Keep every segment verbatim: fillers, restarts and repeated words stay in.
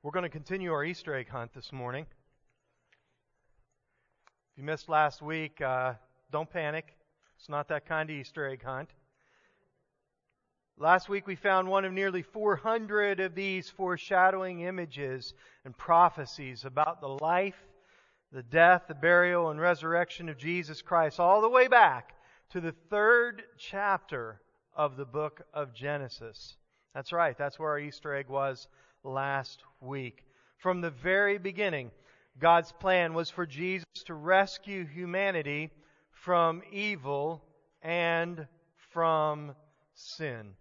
We're going to continue our Easter egg hunt this morning. If you missed last week, uh, don't panic. It's not that kind of Easter egg hunt. Last week we found one of nearly four hundred of these foreshadowing images and prophecies about the life, the death, the burial, and resurrection of Jesus Christ, all the way back to the third chapter of the book of Genesis. That's right, that's where our Easter egg was last week. From the very beginning, God's plan was for Jesus to rescue humanity from evil and from sin.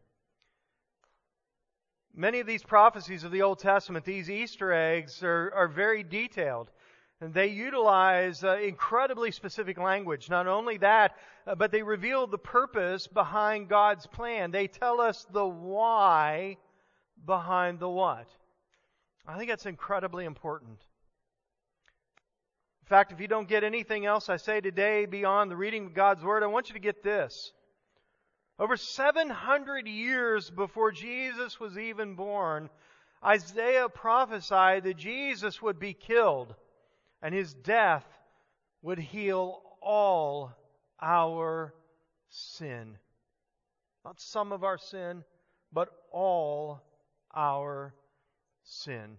Many of these prophecies of the Old Testament, these Easter eggs, are, are very detailed. And they utilize uh, incredibly specific language. Not only that, uh, but they reveal the purpose behind God's plan. They tell us the why behind the what. I think that's incredibly important. In fact, if you don't get anything else I say today beyond the reading of God's Word, I want you to get this. Over seven hundred years before Jesus was even born, Isaiah prophesied that Jesus would be killed and His death would heal all our sin. Not some of our sin, but all our sin.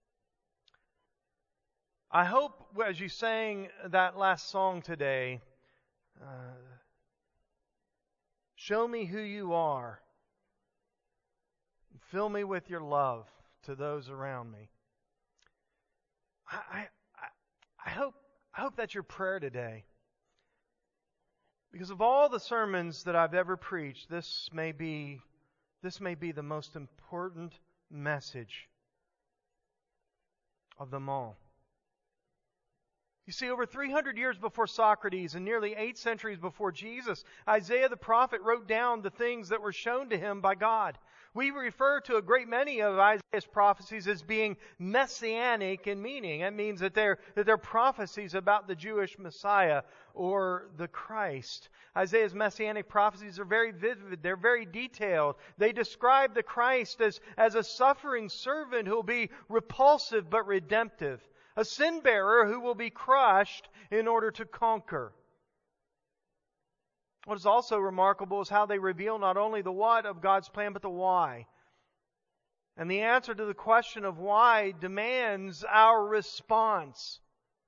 I hope as you sang that last song today, uh, show me who you are. Fill me with your love to those around me. I, I, I hope, I hope that's your prayer today. Because of all the sermons that I've ever preached, this may be, this may be the most important message of them all. You see, over three hundred years before Socrates and nearly eight centuries before Jesus, Isaiah the prophet wrote down the things that were shown to him by God. We refer to a great many of Isaiah's prophecies as being messianic in meaning. That means that they're, that they're prophecies about the Jewish Messiah or the Christ. Isaiah's messianic prophecies are very vivid. They're very detailed. They describe the Christ as, as a suffering servant who will be repulsive but redemptive. A sin bearer who will be crushed in order to conquer. What is also remarkable is how they reveal not only the what of God's plan, but the why. And the answer to the question of why demands our response.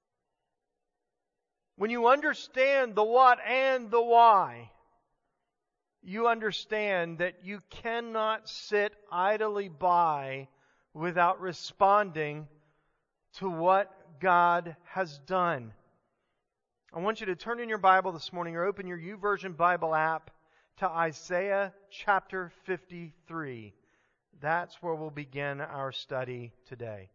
When you understand the what and the why, you understand that you cannot sit idly by without responding to what God has done. I want you to turn in your Bible this morning or open your YouVersion Bible app to Isaiah chapter fifty-three. That's where we'll begin our study today.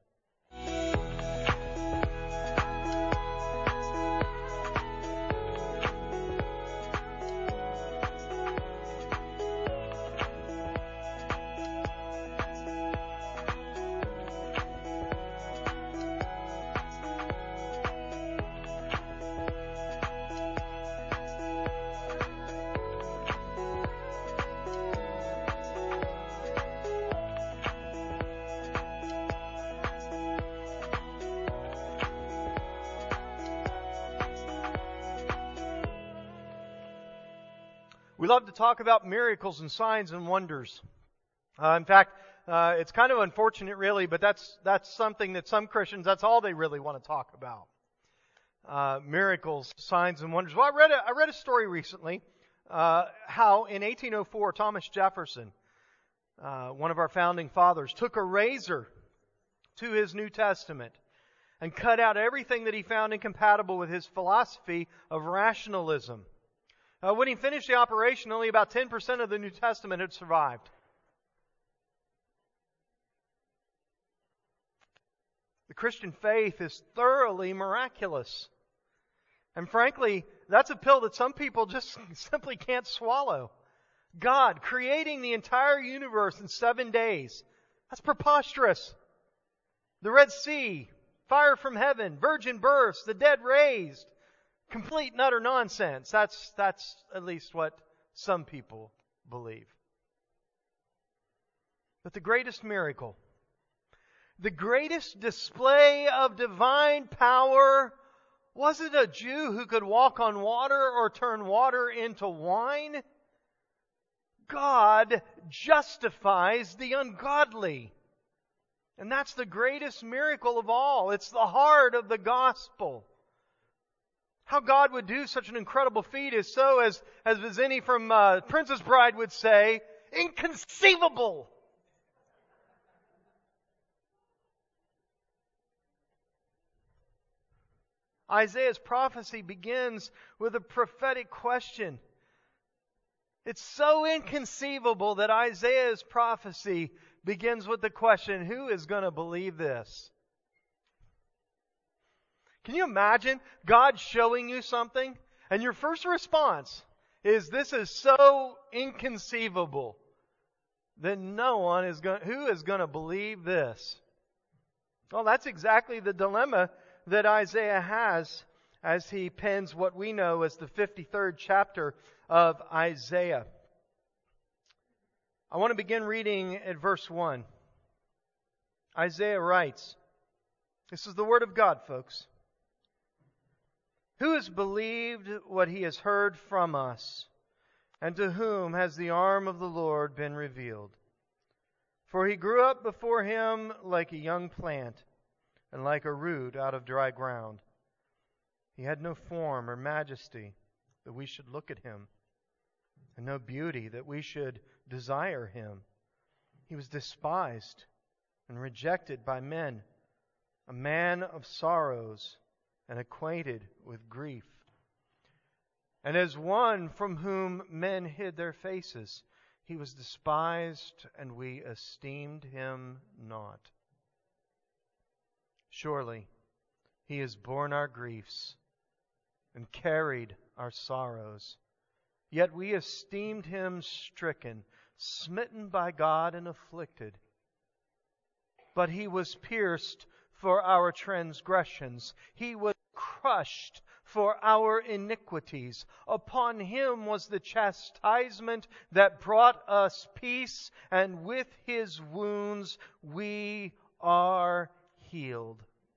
We love to talk about miracles and signs and wonders. Uh, in fact, uh, it's kind of unfortunate really, but that's that's something that some Christians, that's all they really want to talk about. Uh, miracles, signs and wonders. Well, I read a, I read a story recently uh, how in eighteen oh four, Thomas Jefferson, uh, one of our founding fathers, took a razor to his New Testament and cut out everything that he found incompatible with his philosophy of rationalism. Uh, when he finished the operation, only about ten percent of the New Testament had survived. The Christian faith is thoroughly miraculous. And frankly, that's a pill that some people just simply can't swallow. God creating the entire universe in seven days. That's preposterous. The Red Sea, fire from heaven, virgin births, the dead raised. Complete and utter nonsense. That's, that's at least what some people believe. But the greatest miracle, The greatest display of divine power wasn't a Jew who could walk on water or turn water into wine. God justifies the ungodly. And that's the greatest miracle of all. It's the heart of the gospel. How God would do such an incredible feat is so, as, as Vizzini from uh, Princess Bride would say, inconceivable. Isaiah's prophecy begins with a prophetic question. It's so inconceivable that Isaiah's prophecy begins with the question, who is going to believe this? Can you imagine God showing you something and your first response is, this is so inconceivable that no one is going, who is going to believe this? Well, that's exactly the dilemma that Isaiah has as he pens what we know as the fifty-third chapter of Isaiah. I want to begin reading at verse one. Isaiah writes, this is the word of God, folks. Who has believed what he has heard from us, and to whom has the arm of the Lord been revealed? For he grew up before him like a young plant, and like a root out of dry ground. He had no form or majesty that we should look at him, and no beauty that we should desire him. He was despised and rejected by men, a man of sorrows and acquainted with grief. And as one from whom men hid their faces, he was despised, and we esteemed him not. Surely he has borne our griefs and carried our sorrows. Yet we esteemed him stricken, smitten by God, and afflicted. But he was pierced for our transgressions. He was crushed for our iniquities. Upon him was the chastisement that brought us peace, and with his wounds we are healed.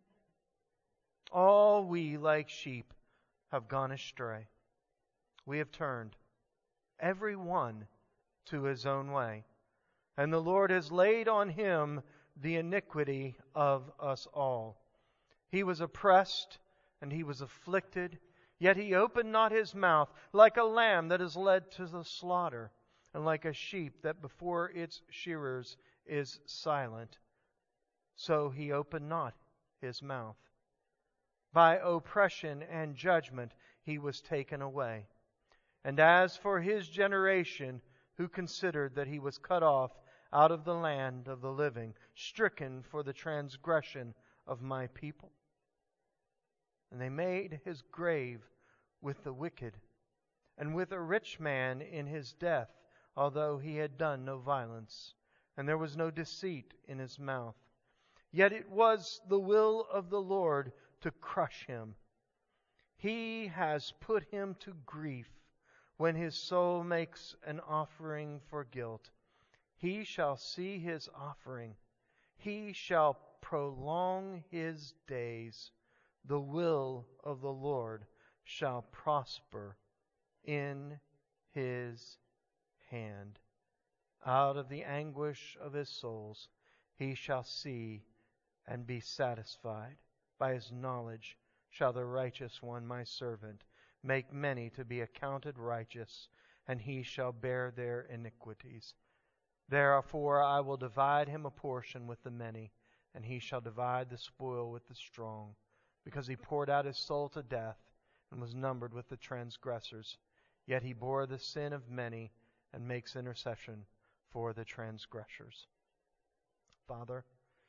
All we, like sheep, have gone astray. We have turned, every one, to his own way. And the Lord has laid on him the iniquity of us all. He was oppressed and he was afflicted, yet he opened not his mouth. Like a lamb that is led to the slaughter, and like a sheep that before its shearers is silent, so he opened not his mouth. By oppression and judgment he was taken away. And as for his generation, who considered that he was cut off out of the land of the living, stricken for the transgression of my people. And they made his grave with the wicked, and with a rich man in his death, although he had done no violence, and there was no deceit in his mouth. Yet it was the will of the Lord to crush him. He has put him to grief when his soul makes an offering for guilt. He shall see his offering. He shall prolong his days. The will of the Lord shall prosper in his hand. Out of the anguish of his souls he shall see and be satisfied. By his knowledge shall the righteous one, my servant, make many to be accounted righteous, and he shall bear their iniquities. Therefore I will divide him a portion with the many, and he shall divide the spoil with the strong, because he poured out his soul to death and was numbered with the transgressors. Yet he bore the sin of many and makes intercession for the transgressors. Father,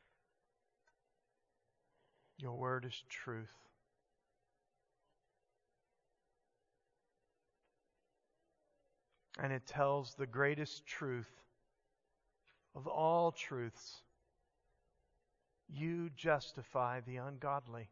your word is truth. And it tells the greatest truth of all truths. You justify the ungodly.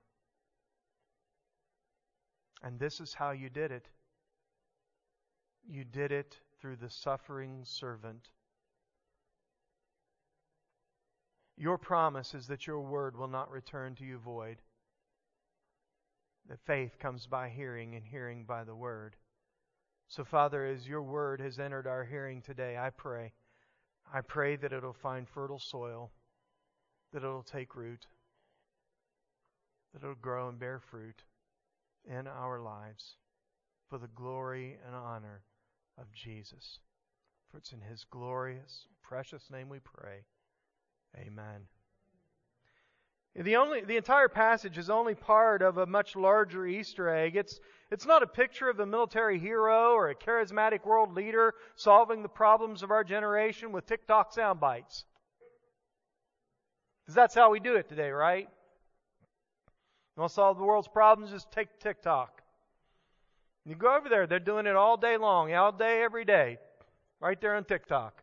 And this is how you did it. You did it through the suffering servant. Your promise is that your word will not return to you void. That faith comes by hearing, and hearing by the word. So, Father, as your word has entered our hearing today, I pray. I pray that it'll find fertile soil, that it'll take root, that it'll grow and bear fruit in our lives for the glory and honor of Jesus. For it's in His glorious, precious name we pray. Amen. The only the entire passage is only part of a much larger Easter egg. It's it's not a picture of a military hero or a charismatic world leader solving the problems of our generation with TikTok sound bites. Because that's how we do it today, right? You want to solve the world's problems, just take TikTok. You go over there, they're doing it all day long, all day, every day. Right there on TikTok.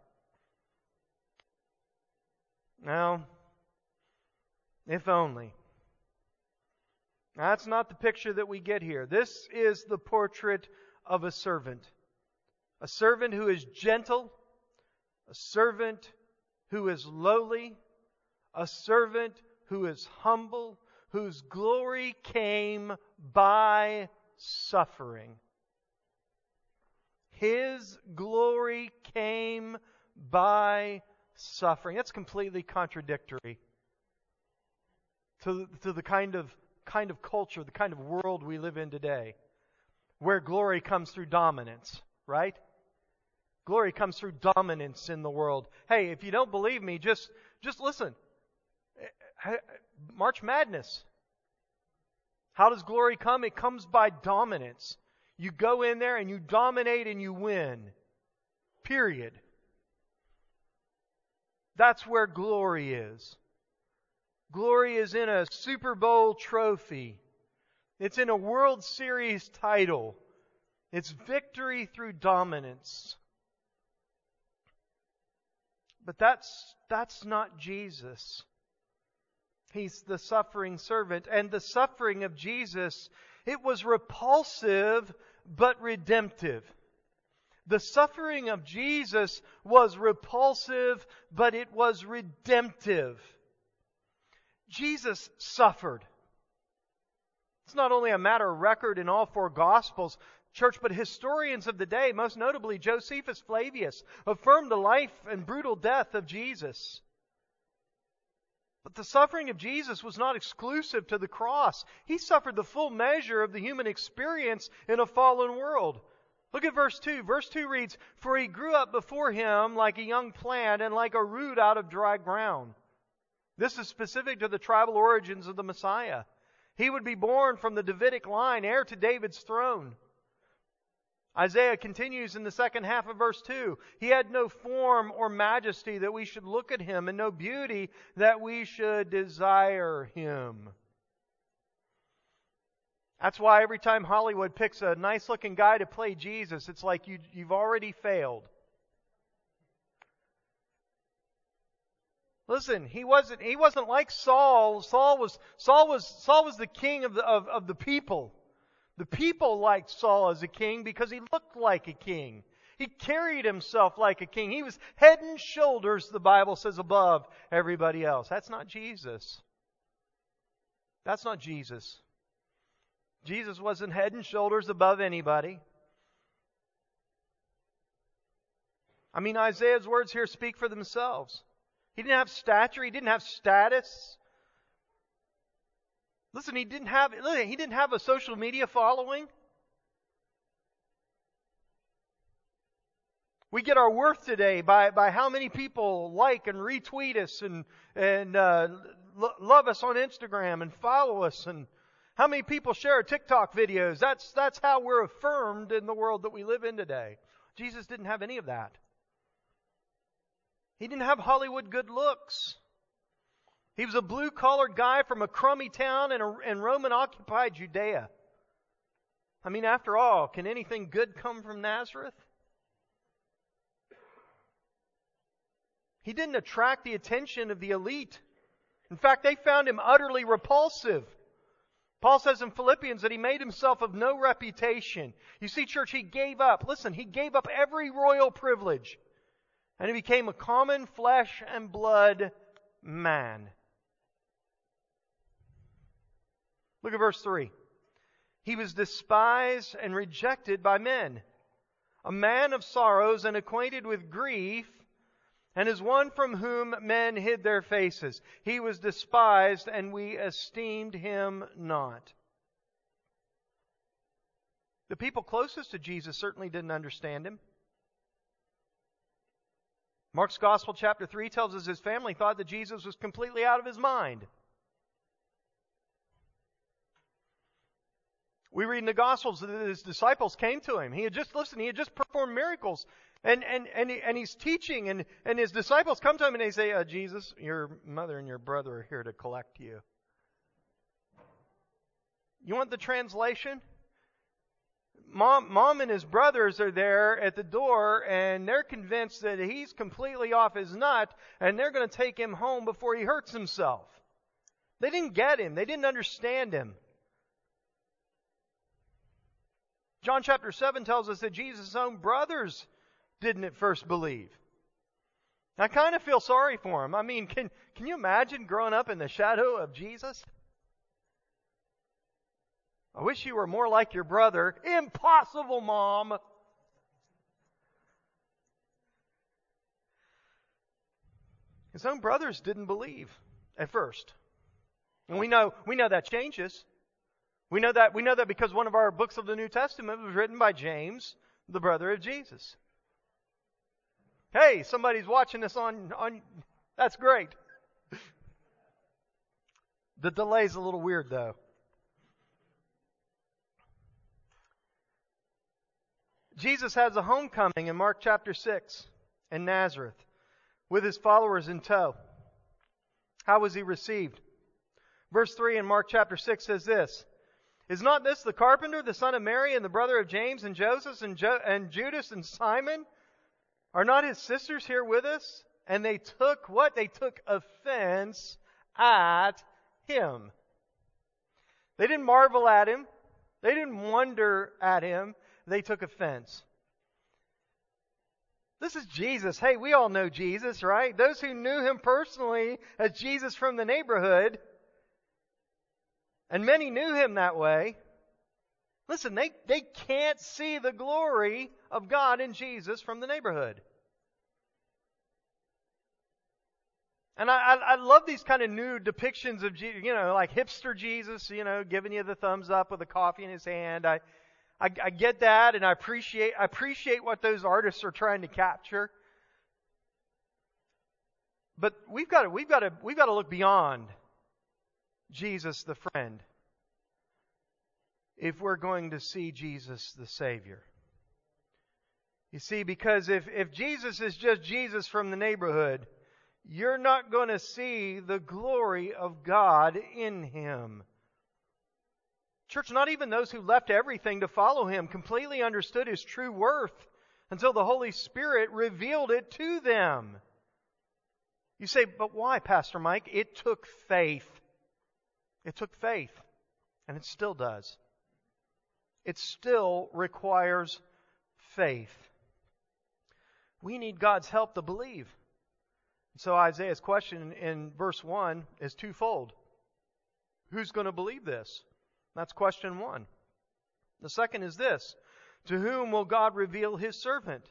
Now, if only. That's not the picture that we get here. This is the portrait of a servant. A servant who is gentle. A servant who is lowly. A servant who is humble. Whose glory came by suffering. His glory came by suffering. That's completely contradictory to, to the kind of kind of culture, the kind of world we live in today, where glory comes through dominance, right? Glory comes through dominance in the world. Hey, if you don't believe me, just just listen. March Madness. How does glory come? It comes by dominance. You go in there and you dominate and you win. Period. That's where glory is. Glory is in a Super Bowl trophy. It's in a World Series title. It's victory through dominance. But that's that's not Jesus. He's the suffering servant. And the suffering of Jesus, it was repulsive but redemptive. The suffering of Jesus was repulsive, but it was redemptive. Jesus suffered. It's not only a matter of record in all four Gospels, church, but historians of the day, most notably Josephus Flavius, affirmed the life and brutal death of Jesus. But the suffering of Jesus was not exclusive to the cross. He suffered the full measure of the human experience in a fallen world. Look at verse two. Verse two reads, "For he grew up before him like a young plant and like a root out of dry ground." This is specific to the tribal origins of the Messiah. He would be born from the Davidic line, heir to David's throne. Isaiah continues in the second half of verse two. He had no form or majesty that we should look at him, and no beauty that we should desire him. That's why every time Hollywood picks a nice-looking guy to play Jesus, it's like you, you've already failed. Listen, he wasn't he wasn't like Saul. Saul was Saul was Saul was the king of the of, of the people. The people liked Saul as a king because he looked like a king. He carried himself like a king. He was head and shoulders, the Bible says, above everybody else. That's not Jesus. That's not Jesus. Jesus wasn't head and shoulders above anybody. I mean, Isaiah's words here speak for themselves. He didn't have stature. He didn't have status. Listen, he didn't have listen, he didn't have a social media following. We get our worth today by, by how many people like and retweet us and and uh, lo- love us on Instagram and follow us, and how many people share our TikTok videos. That's that's how we're affirmed in the world that we live in today. Jesus didn't have any of that. He didn't have Hollywood good looks. He was a blue-collared guy from a crummy town in, a, in Roman-occupied Judea. I mean, after all, can anything good come from Nazareth? He didn't attract the attention of the elite. In fact, they found him utterly repulsive. Paul says in Philippians that he made himself of no reputation. You see, church, he gave up. Listen, he gave up every royal privilege. And he became a common flesh and blood man. Look at verse three. He was despised and rejected by men, a man of sorrows and acquainted with grief, and as one from whom men hid their faces. He was despised, and we esteemed him not. The people closest to Jesus certainly didn't understand him. Mark's Gospel, chapter three, tells us his family thought that Jesus was completely out of his mind. We read in the Gospels that his disciples came to him. He had just, listen, he had just performed miracles. And and and, he, and he's teaching, and, and his disciples come to him and they say, uh, Jesus, your mother and your brother are here to collect you. You want the translation? Mom, Mom and his brothers are there at the door, and they're convinced that he's completely off his nut, and they're going to take him home before he hurts himself. They didn't get him. They didn't understand him. John chapter seven tells us that Jesus' own brothers didn't at first believe. I kind of feel sorry for him. I mean, can, can you imagine growing up in the shadow of Jesus? I wish you were more like your brother. Impossible, Mom! His own brothers didn't believe at first. And we know, we know that changes. We know that, we know that because one of our books of the New Testament was written by James, the brother of Jesus. Hey, somebody's watching this on, on, that's great. The delay's a little weird though. Jesus has a homecoming in Mark chapter six in Nazareth with his followers in tow. How was he received? Verse three in Mark chapter six says this. Is not this the carpenter, the son of Mary, and the brother of James and Joseph and, jo- and Judas and Simon? Are not his sisters here with us? And they took what? They took offense at him. They didn't marvel at him. They didn't wonder at him. They took offense. This is Jesus. Hey, we all know Jesus, right? Those who knew him personally as Jesus from the neighborhood, and many knew him that way. Listen, they, they can't see the glory of God in Jesus from the neighborhood. And I, I, I love these kind of new depictions of, you know, like hipster Jesus, you know, giving you the thumbs up with a coffee in his hand. I, I, I get that, and I appreciate, I appreciate what those artists are trying to capture. But we've got to, we've got to, we've got to look beyond Jesus the friend if we're going to see Jesus the Savior. You see, because if, if Jesus is just Jesus from the neighborhood, you're not going to see the glory of God in him. Church, not even those who left everything to follow him completely understood his true worth until the Holy Spirit revealed it to them. You say, but why, Pastor Mike? It took faith. It took faith, and it still does. It still requires faith. We need God's help to believe. So Isaiah's question in verse one is twofold. Who's going to believe this? That's question one. The second is this. To whom will God reveal his servant?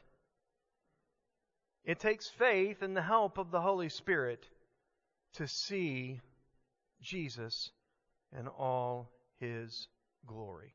It takes faith and the help of the Holy Spirit to see Jesus in all his glory.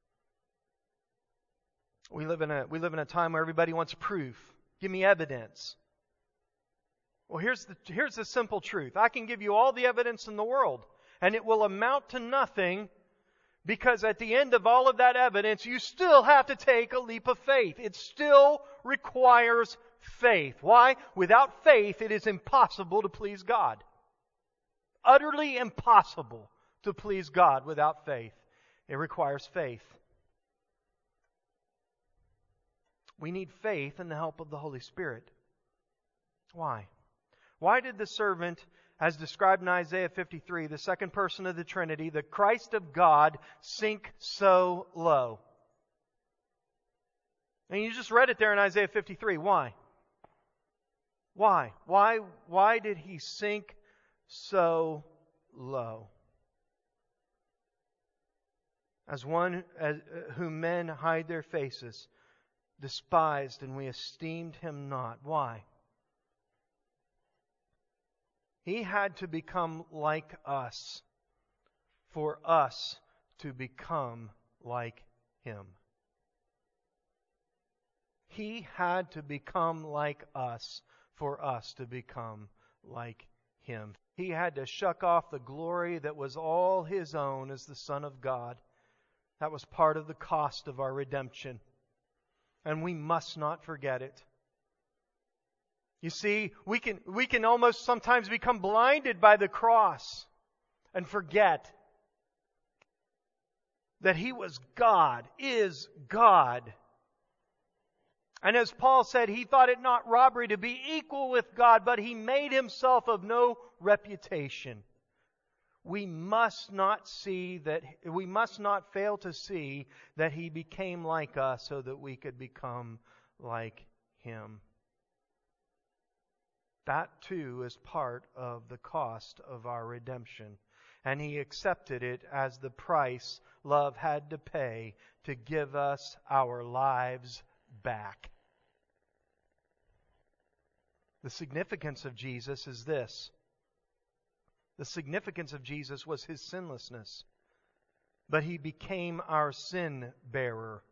We live in a we live in a time where everybody wants proof. Give me evidence. Well, here's the here's the simple truth. I can give you all the evidence in the world, and it will amount to nothing, because at the end of all of that evidence, you still have to take a leap of faith. It still requires faith. Why? Without faith, it is impossible to please God. Utterly impossible to please God without faith. It requires faith. We need faith and the help of the Holy Spirit. Why? Why did the servant, as described in Isaiah fifty-three, the second person of the Trinity, the Christ of God, sink so low? And you just read it there in Isaiah fifty-three. Why? Why? Why, why did he sink so low. As one as, uh, whom men hide their faces, despised, and we esteemed him not. Why? He had to become like us for us to become like him. He had to become like us for us to become like him. He had to shuck off the glory that was all his own as the Son of God. That was part of the cost of our redemption. And we must not forget it. You see, we can, we can almost sometimes become blinded by the cross and forget that He was God, is God. And as Paul said, he thought it not robbery to be equal with God, but he made himself of no reputation. We must not see that, we must not fail to see that He became like us so that we could become like Him. That too is part of the cost of our redemption. And He accepted it as the price love had to pay to give us our lives back. The significance of Jesus is this. The significance of Jesus was His sinlessness. But He became our sin bearer.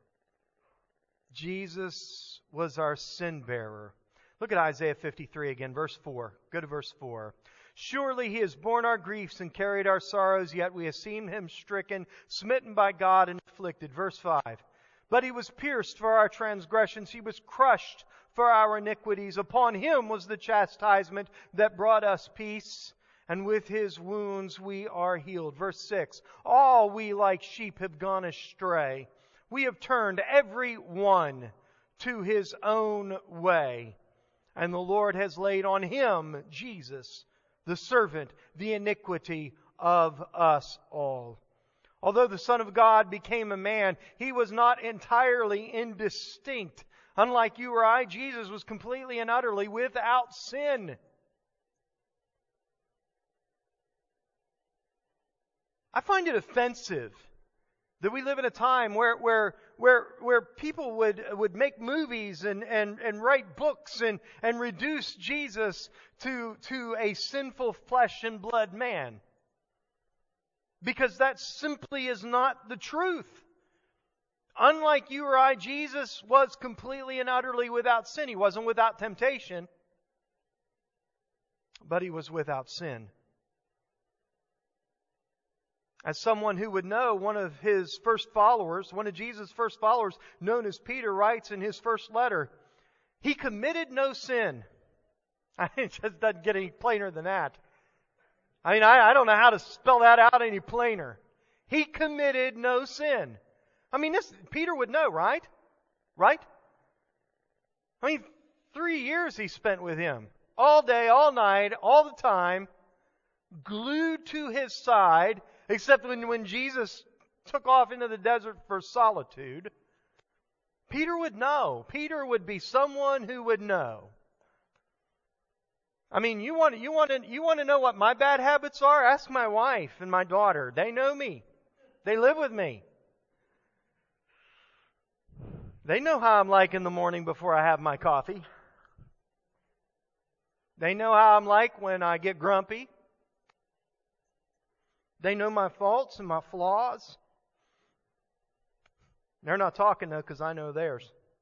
Jesus was our sin bearer. Look at Isaiah fifty-three again, verse four. Go to verse four. Surely He has borne our griefs and carried our sorrows, yet we esteemed Him stricken, smitten by God, and afflicted. Verse five. But He was pierced for our transgressions. He was crushed for our iniquities. Upon Him was the chastisement that brought us peace, and with His wounds we are healed. Verse six. All we like sheep have gone astray. We have turned every one to his own way. And the Lord has laid on Him, Jesus, the servant, the iniquity of us all. Although the Son of God became a man, He was not entirely indistinct. Unlike you or I, Jesus was completely and utterly without sin. I find it offensive that we live in a time where where where where people would would make movies and, and, and write books and, and reduce Jesus to to a sinful flesh and blood man. Because that simply is not the truth. Unlike you or I, Jesus was completely and utterly without sin. He wasn't without temptation, but He was without sin. As someone who would know, one of His first followers, one of Jesus' first followers, known as Peter, writes in his first letter, He committed no sin. It just doesn't get any plainer than that. I mean, I, I don't know how to spell that out any plainer. He committed no sin. I mean, this Peter would know, right? Right? I mean, three years he spent with Him. All day, all night, all the time, glued to His side. Except when, when Jesus took off into the desert for solitude, Peter would know. Peter would be someone who would know. I mean, you want, you want to, you want to know what my bad habits are? Ask my wife and my daughter. They know me. They live with me. They know how I'm like in the morning before I have my coffee. They know how I'm like when I get grumpy. They know my faults and my flaws. They're not talking though because I know theirs.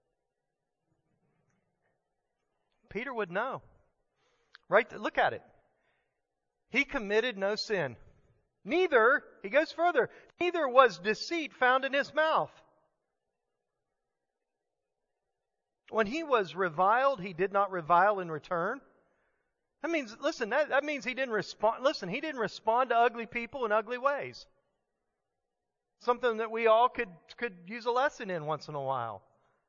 Peter would know. Right? Look at it. He committed no sin. Neither, he goes further, neither was deceit found in His mouth. When He was reviled, He did not revile in return. That means, listen, that, that means He didn't respond, listen, He didn't respond to ugly people in ugly ways. Something that we all could, could use a lesson in once in a while.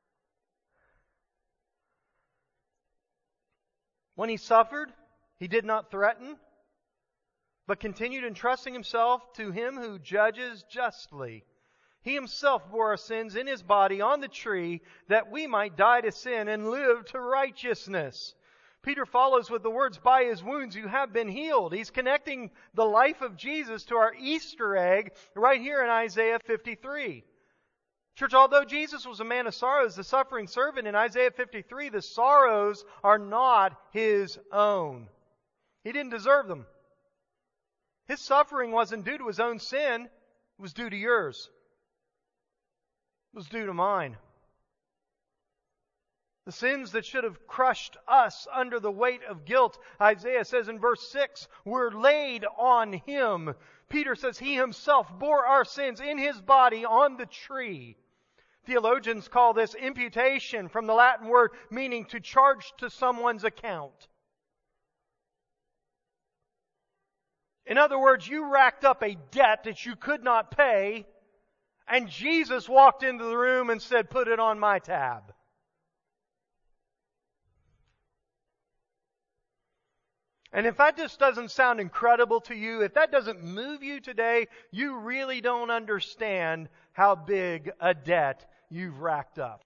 When He suffered, He did not threaten, but continued entrusting Himself to Him who judges justly. He Himself bore our sins in His body on the tree that we might die to sin and live to righteousness. Peter follows with the words, by His wounds you have been healed. He's connecting the life of Jesus to our Easter egg right here in Isaiah fifty-three. Church, although Jesus was a man of sorrows, the suffering servant in Isaiah fifty-three, the sorrows are not His own. He didn't deserve them. His suffering wasn't due to His own sin. It was due to yours. It was due to mine. The sins that should have crushed us under the weight of guilt, Isaiah says in verse six, were laid on Him. Peter says He Himself bore our sins in His body on the tree. Theologians call this imputation, from the Latin word meaning to charge to someone's account. In other words, you racked up a debt that you could not pay, and Jesus walked into the room and said, put it on my tab. And if that just doesn't sound incredible to you, if that doesn't move you today, you really don't understand how big a debt you've racked up.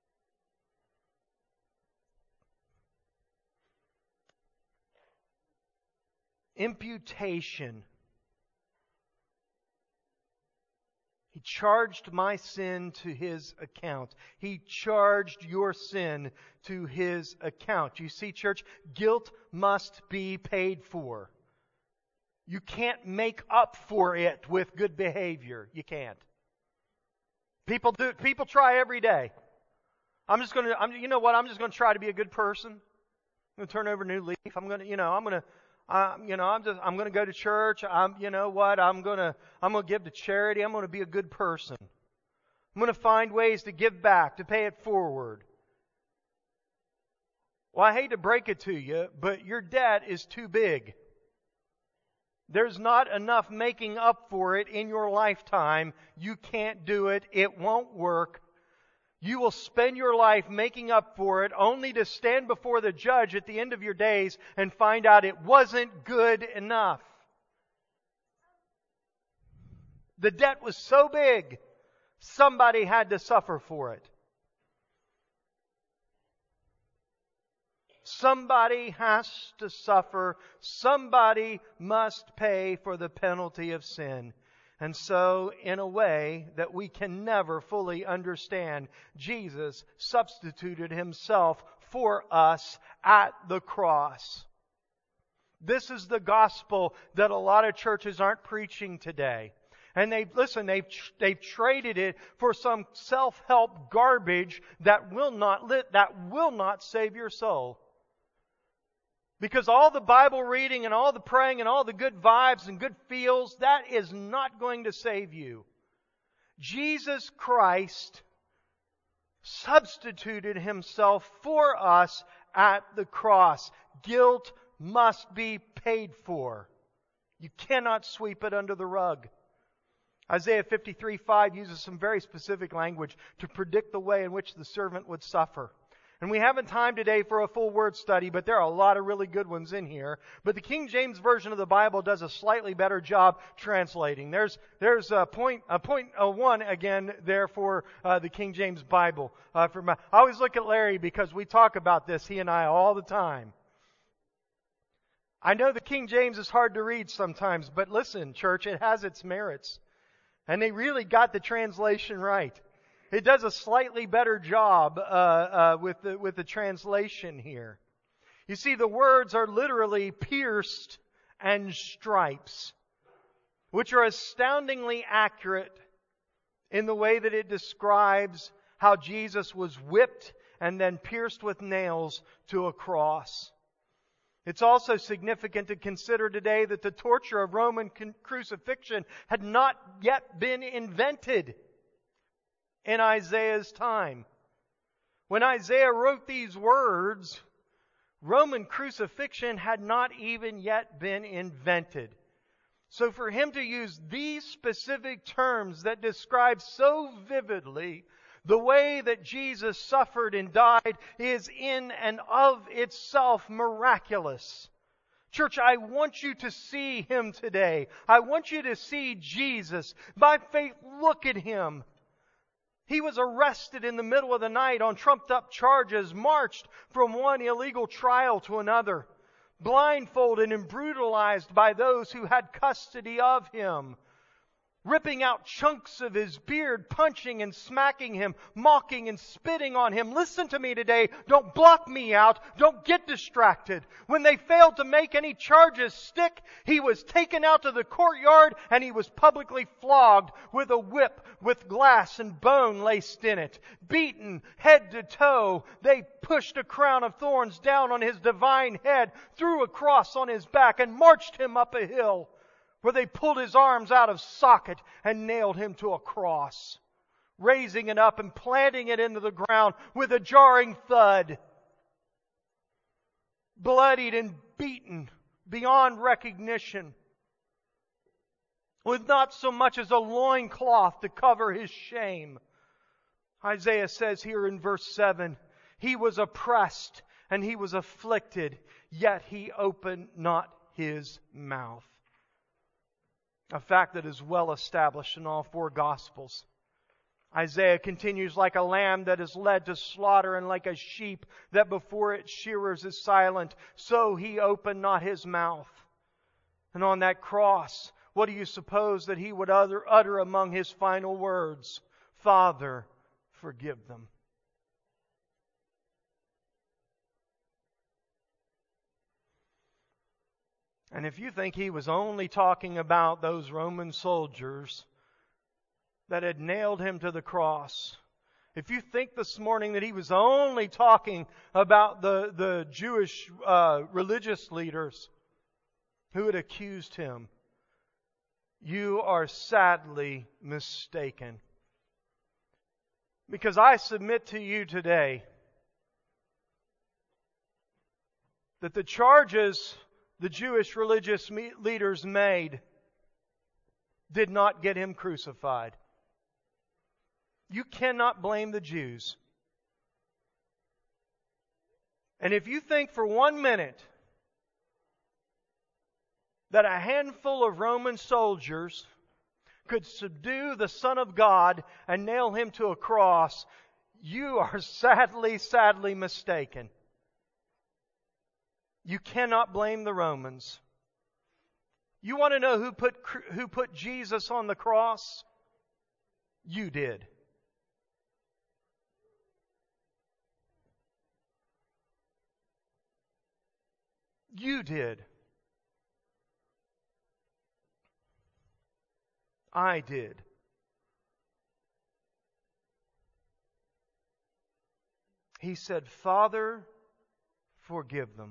Imputation. He charged my sin to His account. He charged your sin to His account. You see, church, guilt must be paid for. You can't make up for it with good behavior. You can't. People do. People try every day. I'm just going to. I'm, you know what? I'm just going to try to be a good person. I'm going to turn over a new leaf. I'm going to. You know. I'm going to. Uh, you know, I'm just, I'm going to go to church. I'm, you know what? I'm going to, I'm going to give to charity. I'm going to be a good person. I'm going to find ways to give back, to pay it forward. Well, I hate to break it to you, but your debt is too big. There's not enough making up for it in your lifetime. You can't do it. It won't work. You will spend your life making up for it only to stand before the judge at the end of your days and find out it wasn't good enough. The debt was so big, somebody had to suffer for it. Somebody has to suffer. Somebody must pay for the penalty of sin. And so, in a way that we can never fully understand, Jesus substituted Himself for us at the cross. This is the gospel that a lot of churches aren't preaching today. And they listen, they've they've traded it for some self-help garbage that will not lit, that will not save your soul. Because all the Bible reading and all the praying and all the good vibes and good feels, that is not going to save you. Jesus Christ substituted Himself for us at the cross. Guilt must be paid for. You cannot sweep it under the rug. Isaiah fifty-three five uses some very specific language to predict the way in which the servant would suffer. And we haven't time today for a full word study, but there are a lot of really good ones in here. But the King James Version of the Bible does a slightly better job translating. There's there's a point a point a one again there for uh, the King James Bible. Uh, for my, I always look at Larry because we talk about this, he and I, all the time. I know the King James is hard to read sometimes, but listen, church, it has its merits. And they really got the translation right. It does a slightly better job uh, uh, with the with the translation here. You see, the words are literally pierced and stripes, which are astoundingly accurate in the way that it describes how Jesus was whipped and then pierced with nails to a cross. It's also significant to consider today that the torture of Roman crucifixion had not yet been invented in Isaiah's time. When Isaiah wrote these words, Roman crucifixion had not even yet been invented. So for him to use these specific terms that describe so vividly the way that Jesus suffered and died is in and of itself miraculous. Church, I want you to see Him today. I want you to see Jesus. By faith, look at Him. He was arrested in the middle of the night on trumped-up charges, marched from one illegal trial to another, blindfolded and brutalized by those who had custody of him, ripping out chunks of his beard, punching and smacking him, mocking and spitting on him. Listen to me today. Don't block me out. Don't get distracted. When they failed to make any charges stick, he was taken out to the courtyard and he was publicly flogged with a whip with glass and bone laced in it. Beaten head to toe, they pushed a crown of thorns down on his divine head, threw a cross on his back, and marched him up a hill, where they pulled his arms out of socket and nailed him to a cross, raising it up and planting it into the ground with a jarring thud. Bloodied and beaten beyond recognition, with not so much as a loincloth to cover his shame. Isaiah says here in verse seven, he was oppressed and he was afflicted, yet he opened not his mouth. A fact that is well established in all four Gospels. Isaiah continues, like a lamb that is led to slaughter, and like a sheep that before its shearers is silent, so he opened not his mouth. And on that cross, what do you suppose that he would utter, utter among his final words? Father, forgive them. And if you think he was only talking about those Roman soldiers that had nailed him to the cross, if you think this morning that he was only talking about the, the Jewish uh, religious leaders who had accused him, you are sadly mistaken. Because I submit to you today that the charges the Jewish religious leaders made did not get him crucified. You cannot blame the Jews. And if you think for one minute that a handful of Roman soldiers could subdue the Son of God and nail him to a cross, you are sadly, sadly mistaken. You cannot blame the Romans. You want to know who put who put Jesus on the cross? You did. You did. I did. He said, Father, forgive them.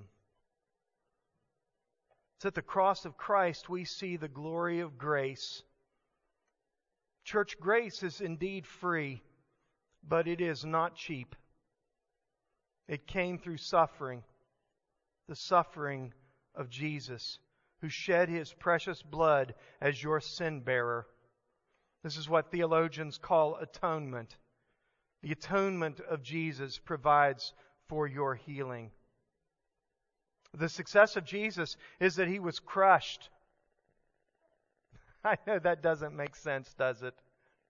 It's at the cross of Christ we see the glory of grace. Church, grace is indeed free, but it is not cheap. It came through suffering, the suffering of Jesus, who shed His precious blood as your sin bearer. This is what theologians call atonement. The atonement of Jesus provides for your healing. The success of Jesus is that He was crushed. I know that doesn't make sense, does it?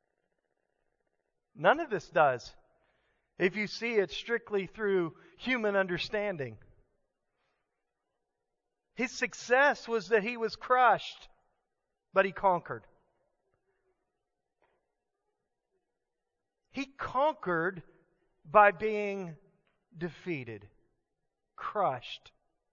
None of this does, if you see it strictly through human understanding. His success was that He was crushed, but He conquered. He conquered by being defeated, crushed.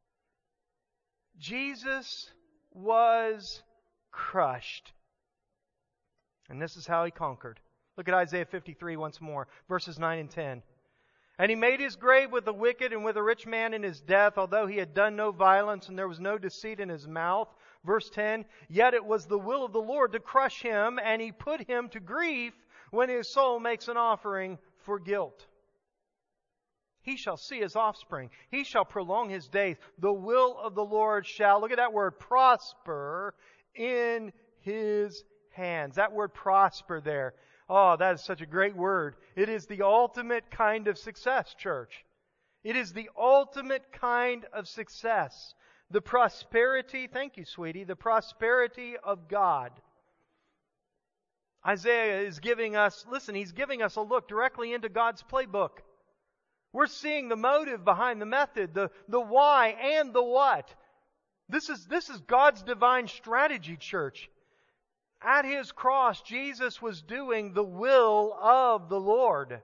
Jesus was crushed. And this is how He conquered. Look at Isaiah fifty-three once more, verses nine and ten. And He made His grave with the wicked and with a rich man in his death, although he had done no violence and there was no deceit in his mouth. Verse ten, yet it was the will of the Lord to crush him, and He put him to grief when his soul makes an offering for guilt. He shall see his offspring. He shall prolong his days. The will of the Lord shall, look at that word, prosper in His hands. That word prosper there. Oh, that is such a great word. It is the ultimate kind of success, church. It is the ultimate kind of success. The prosperity, thank you, sweetie, the prosperity of God. Isaiah is giving us, listen, he's giving us a look directly into God's playbook. We're seeing the motive behind the method, the, the why and the what. This is, this is God's divine strategy, church. At His cross, Jesus was doing the will of the Lord.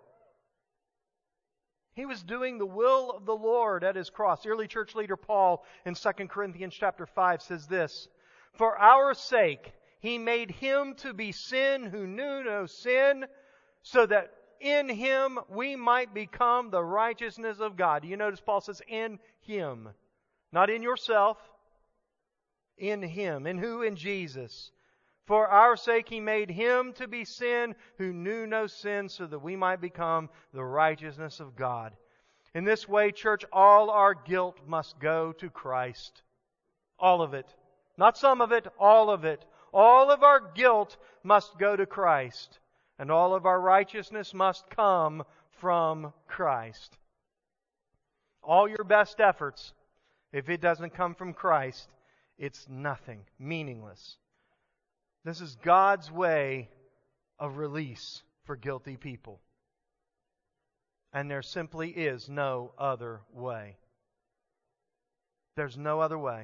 He was doing the will of the Lord at His cross. The early church leader Paul in Second Corinthians chapter five says this, "For our sake He made Him to be sin who knew no sin, so that in Him we might become the righteousness of God." Do you notice Paul says in Him? Not in yourself. In Him. In who? In Jesus. "For our sake He made Him to be sin who knew no sin, so that we might become the righteousness of God." In this way, church, all our guilt must go to Christ. All of it. Not some of it, all of it. All of our guilt must go to Christ. And all of our righteousness must come from Christ. All your best efforts, if it doesn't come from Christ, it's nothing, meaningless. This is God's way of release for guilty people. And there simply is no other way. There's no other way.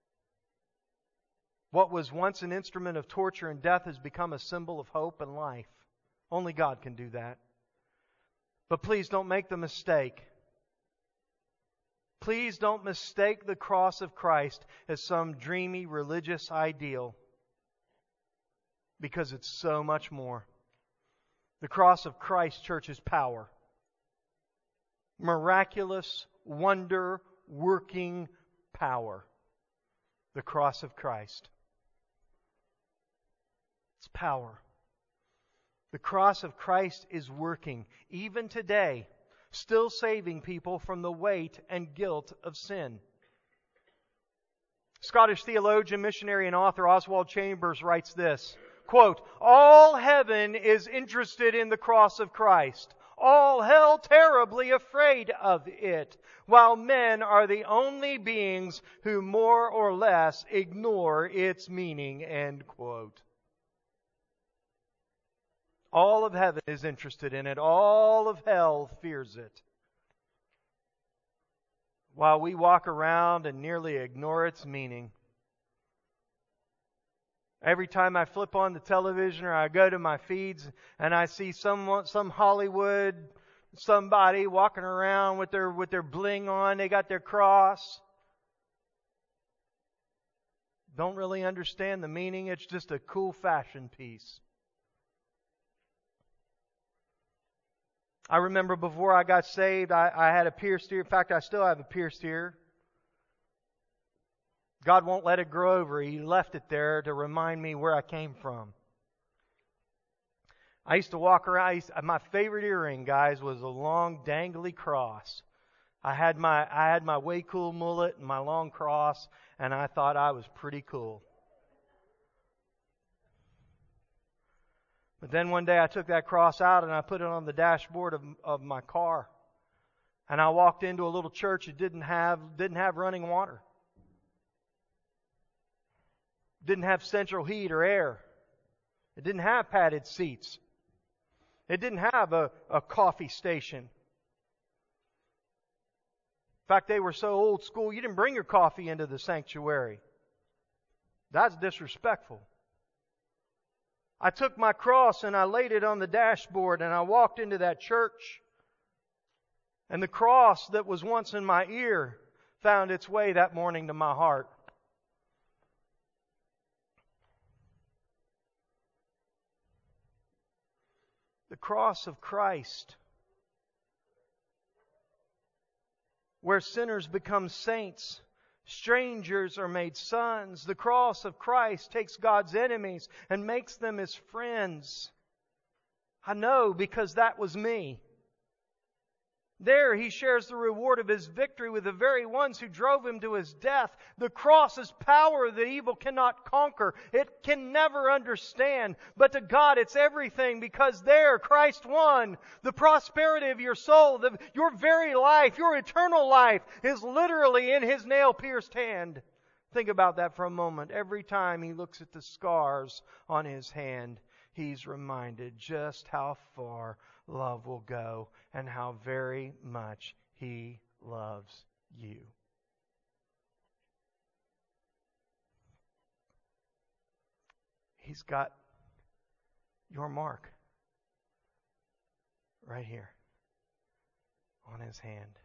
What was once an instrument of torture and death has become a symbol of hope and life. Only God can do that. But please don't make the mistake. Please don't mistake the cross of Christ as some dreamy religious ideal. Because it's so much more. The cross of Christ, church, is power. Miraculous, wonder-working power. The cross of Christ. It's power. The cross of Christ is working, even today, still saving people from the weight and guilt of sin. Scottish theologian, missionary, and author Oswald Chambers writes this, quote, "All heaven is interested in the cross of Christ. All hell terribly afraid of it, while men are the only beings who more or less ignore its meaning," end quote. All of heaven is interested in it. All of hell fears it. While we walk around and nearly ignore its meaning. Every time I flip on the television or I go to my feeds and I see someone, some Hollywood somebody walking around with their with their bling on, they got their cross. Don't really understand the meaning. It's just a cool fashion piece. I remember before I got saved, I, I had a pierced ear. In fact, I still have a pierced ear. God won't let it grow over. He left it there to remind me where I came from. I used to walk around. I used, my favorite earring, guys, was a long, dangly cross. I had my I had my way cool mullet and my long cross, and I thought I was pretty cool. But then one day I took that cross out and I put it on the dashboard of, of my car. And I walked into a little church that didn't have didn't have running water. Didn't have central heat or air. It didn't have padded seats. It didn't have a, a coffee station. In fact, they were so old school, you didn't bring your coffee into the sanctuary. That's disrespectful. I took my cross and I laid it on the dashboard and I walked into that church. And the cross that was once in my ear found its way that morning to my heart. The cross of Christ, where sinners become saints, strangers are made sons. The cross of Christ takes God's enemies and makes them His friends. I know, because that was me. There He shares the reward of His victory with the very ones who drove Him to His death. The cross is power that evil cannot conquer. It can never understand. But to God it's everything, because there Christ won. The prosperity of your soul, the, your very life, your eternal life is literally in His nail-pierced hand. Think about that for a moment. Every time He looks at the scars on His hand, he's reminded just how far love will go and how very much he loves you. He's got your mark right here on his hand.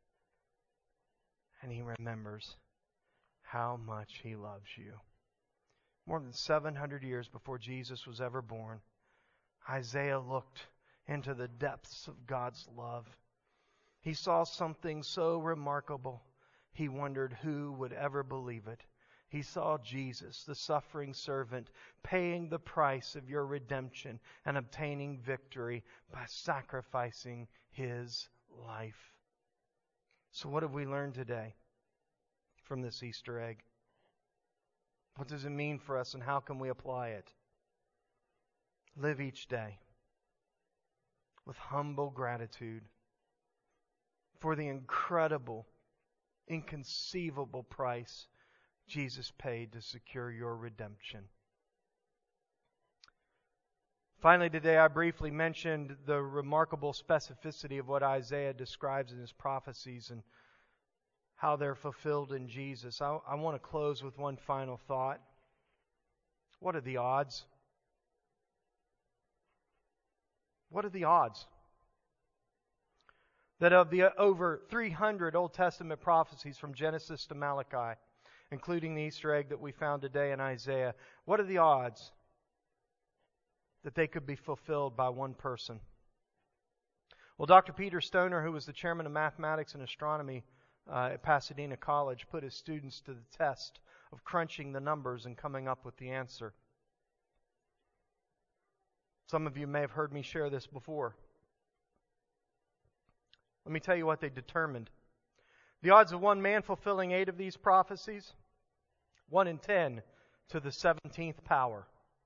And he remembers how much he loves you. More than seven hundred years before Jesus was ever born, Isaiah looked into the depths of God's love. He saw something so remarkable, he wondered who would ever believe it. He saw Jesus, the suffering servant, paying the price of your redemption and obtaining victory by sacrificing his life. So what have we learned today from this Easter egg? What does it mean for us and how can we apply it? Live each day with humble gratitude for the incredible, inconceivable price Jesus paid to secure your redemption. Finally, today I briefly mentioned the remarkable specificity of what Isaiah describes in his prophecies and how they're fulfilled in Jesus. I, I want to close with one final thought. What are the odds? What are the odds that of the over three hundred Old Testament prophecies from Genesis to Malachi, including the Easter egg that we found today in Isaiah, what are the odds that they could be fulfilled by one person? Well, Doctor Peter Stoner, who was the chairman of mathematics and astronomy uh, at Pasadena College, put his students to the test of crunching the numbers and coming up with the answer. Some of you may have heard me share this before. Let me tell you what they determined. The odds of one man fulfilling eight of these prophecies, one in ten to the seventeenth power.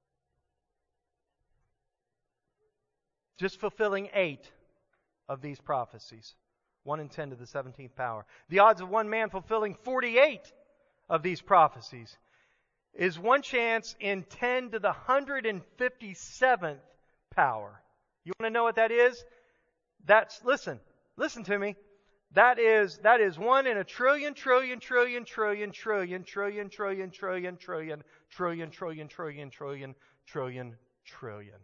Just fulfilling eight of these prophecies, one in ten to the seventeenth power. The odds of one man fulfilling forty-eight of these prophecies is one chance in ten to the one hundred fifty-seventh power. You want to know what that is? That's, listen, listen to me. That is, that is one in a trillion, trillion, trillion, trillion, trillion, trillion, trillion, trillion, trillion, trillion, trillion, trillion, trillion, trillion, trillion.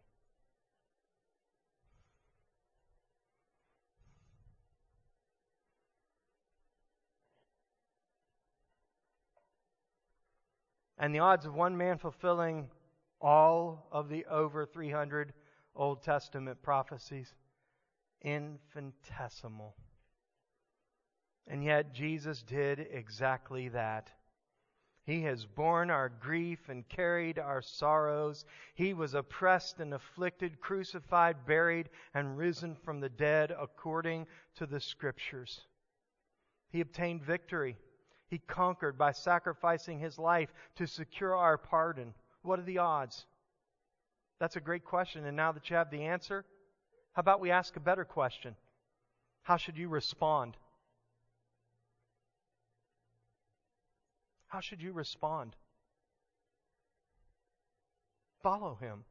And the odds of one man fulfilling all of the over three hundred Old Testament prophecies, infinitesimal. And yet Jesus did exactly that. He has borne our grief and carried our sorrows. He was oppressed and afflicted, crucified, buried, and risen from the dead according to the Scriptures. He obtained victory. He conquered by sacrificing His life to secure our pardon. What are the odds? That's a great question. And now that you have the answer, how about we ask a better question? How should you respond? How should you respond? Follow Him.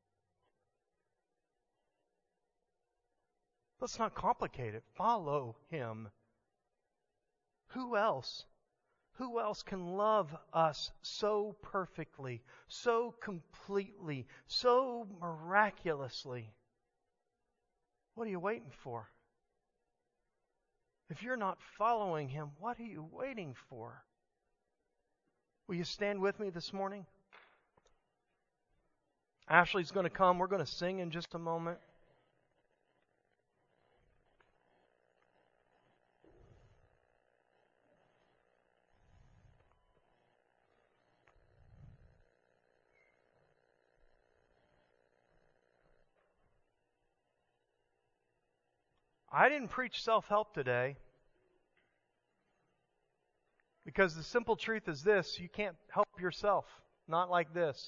Let's not complicate it. Follow Him. Who else? Who else can love us so perfectly, so completely, so miraculously? What are you waiting for? If you're not following Him, what are you waiting for? Will you stand with me this morning? Ashley's going to come. We're going to sing in just a moment. I didn't preach self-help today because the simple truth is this: you can't help yourself. Not like this.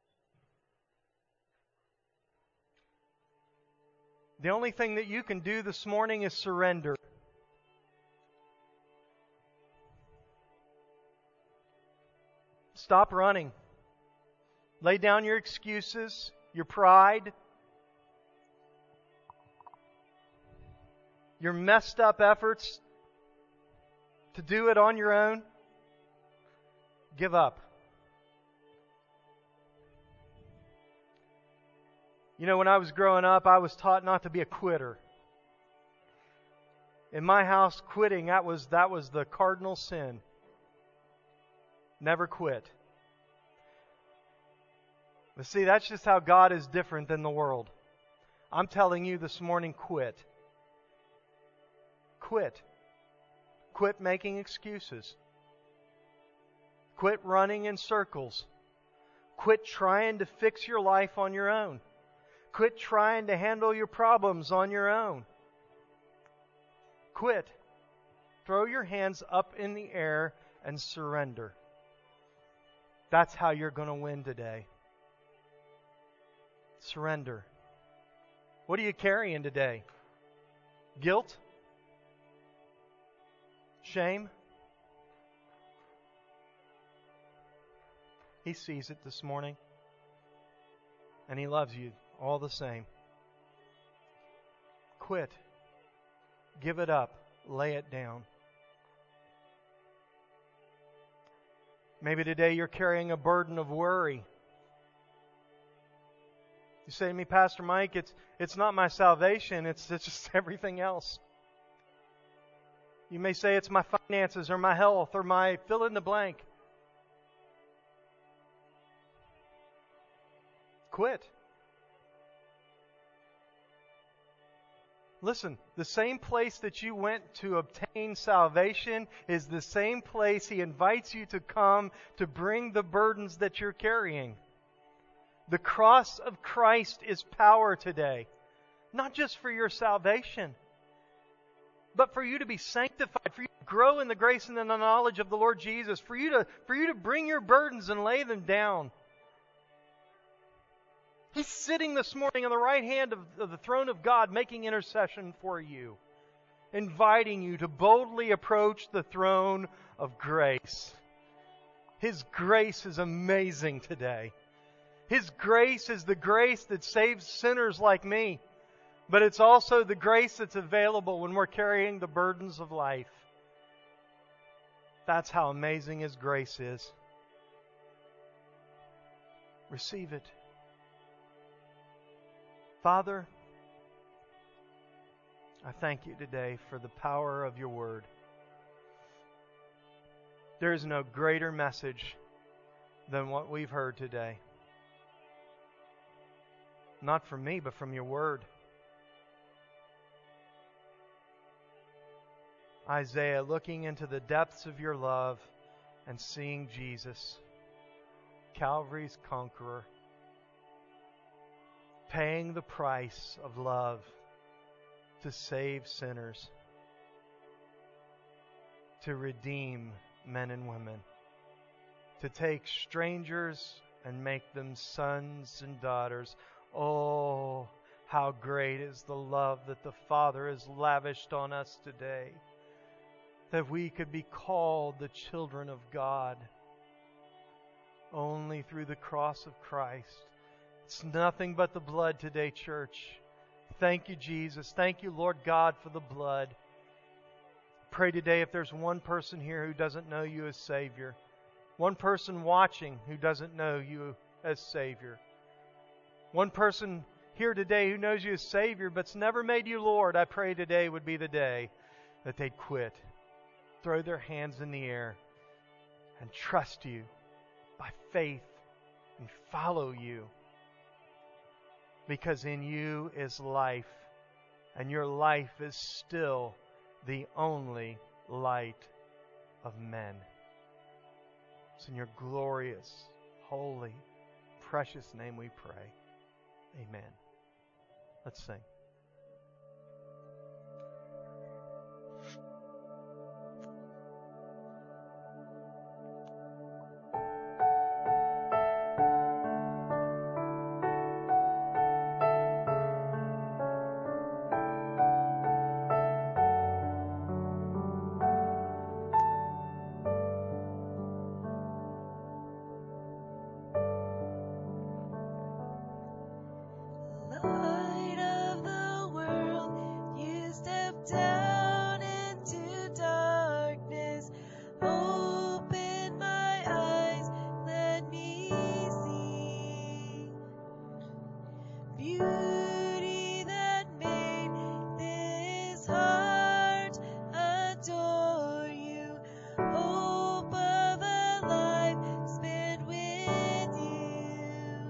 The only thing that you can do this morning is surrender. Stop running. Lay down your excuses. your pride, your messed up efforts to do it on your own, give up. You know, when I was growing up, I was taught not to be a quitter. In my house, quitting, that was, that was the cardinal sin. Never quit. But see, that's just how God is different than the world. I'm telling you this morning, quit. Quit. Quit making excuses. Quit running in circles. Quit trying to fix your life on your own. Quit trying to handle your problems on your own. Quit. Throw your hands up in the air and surrender. That's how you're going to win today. Surrender. What are you carrying today? Guilt? Shame? He sees it this morning. And He loves you all the same. Quit. Give it up. Lay it down. Maybe today you're carrying a burden of worry. You say to me, Pastor Mike, it's it's not my salvation, it's, it's just everything else. You may say it's my finances or my health or my fill in the blank. Quit. Listen, the same place that you went to obtain salvation is the same place He invites you to come to bring the burdens that you're carrying. The cross of Christ is power today. Not just for your salvation, but for you to be sanctified, for you to grow in the grace and in the knowledge of the Lord Jesus, for you to, for you to bring your burdens and lay them down. He's sitting this morning on the right hand of, of the throne of God, making intercession for you, inviting you to boldly approach the throne of grace. His grace is amazing today. His grace is the grace that saves sinners like me, but it's also the grace that's available when we're carrying the burdens of life. That's how amazing His grace is. Receive it. Father, I thank You today for the power of Your Word. There is no greater message than what we've heard today. Not from me, but from Your Word. Isaiah, looking into the depths of Your love and seeing Jesus, Calvary's conqueror, paying the price of love to save sinners, to redeem men and women, to take strangers and make them sons and daughters. Oh, how great is the love that the Father has lavished on us today, that we could be called the children of God only through the cross of Christ. It's nothing but the blood today, church. Thank You, Jesus. Thank You, Lord God, for the blood. Pray today if there's one person here who doesn't know You as Savior, one person watching who doesn't know You as Savior, one person here today who knows You as Savior but's never made You Lord, I pray today would be the day that they'd quit, throw their hands in the air, and trust You by faith and follow You. Because in You is life, and Your life is still the only light of men. It's in Your glorious, holy, precious name we pray. Amen. Let's sing. beauty that made this heart adore you. Hope of a life spent with you.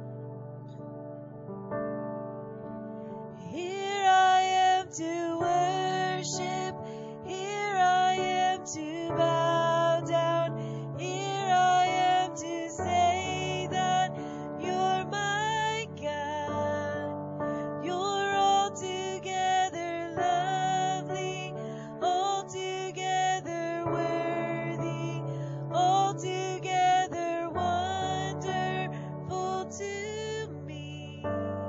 Here I am to worship. Here I am to bow down. Here I am to say that you're my God. You're altogether lovely, altogether worthy, altogether wonderful to me.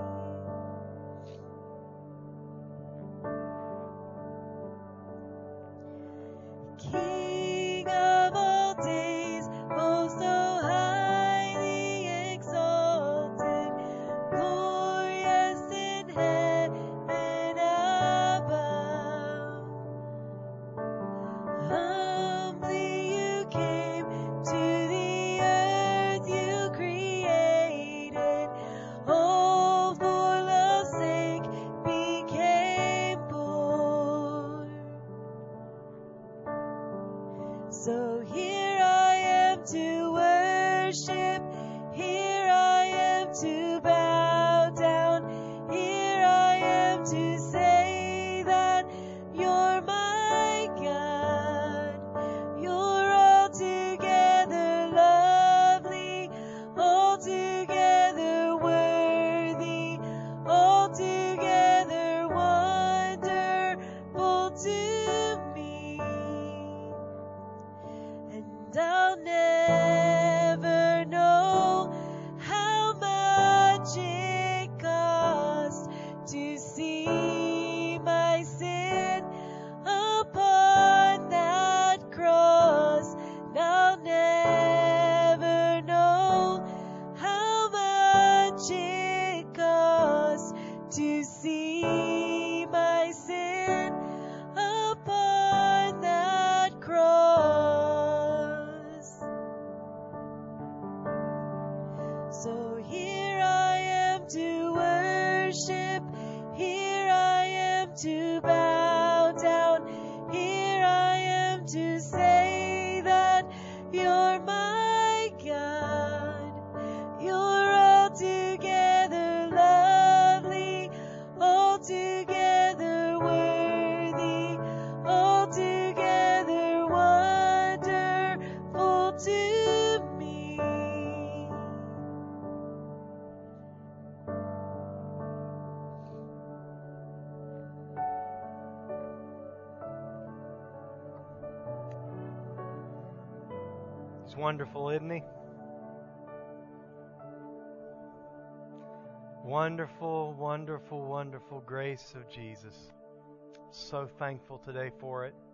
King of all days, most so highly exalted, glorious in heaven above. Humbly you came to the earth you created, all for love's sake became born. So here I am to worship, here I am to bow down, here I am to say that you're my God. You're altogether lovely, altogether worthy, altogether wonderful to me. And I'll never know how much it cost to see my sin upon that cross. And I'll never know how much it cost to see my sin upon that cross. So here I am to worship, here I am to bow down, here I am to say that you're my God. You're altogether lovely, altogether worthy, altogether wonderful to me. He's wonderful, isn't he? Wonderful, wonderful, wonderful grace of Jesus. So thankful today for it.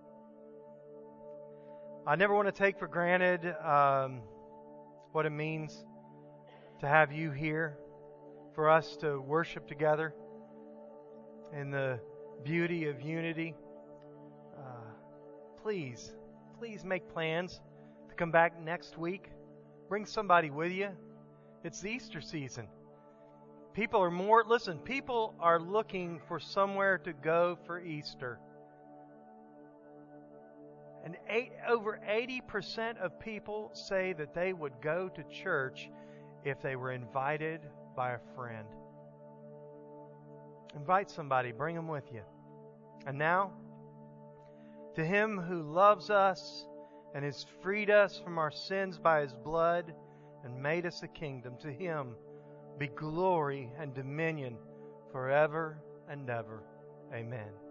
I never want to take for granted um, what it means to have you here, for us to worship together in the beauty of unity. Uh, please, please make plans to come back next week. Bring somebody with you. It's the Easter season. People are more, listen, people are looking for somewhere to go for Easter. And eight, over eighty percent of people say that they would go to church if they were invited by a friend. Invite somebody, bring them with you. And now, to Him who loves us and has freed us from our sins by His blood and made us a kingdom, to Him be glory and dominion forever and ever. Amen.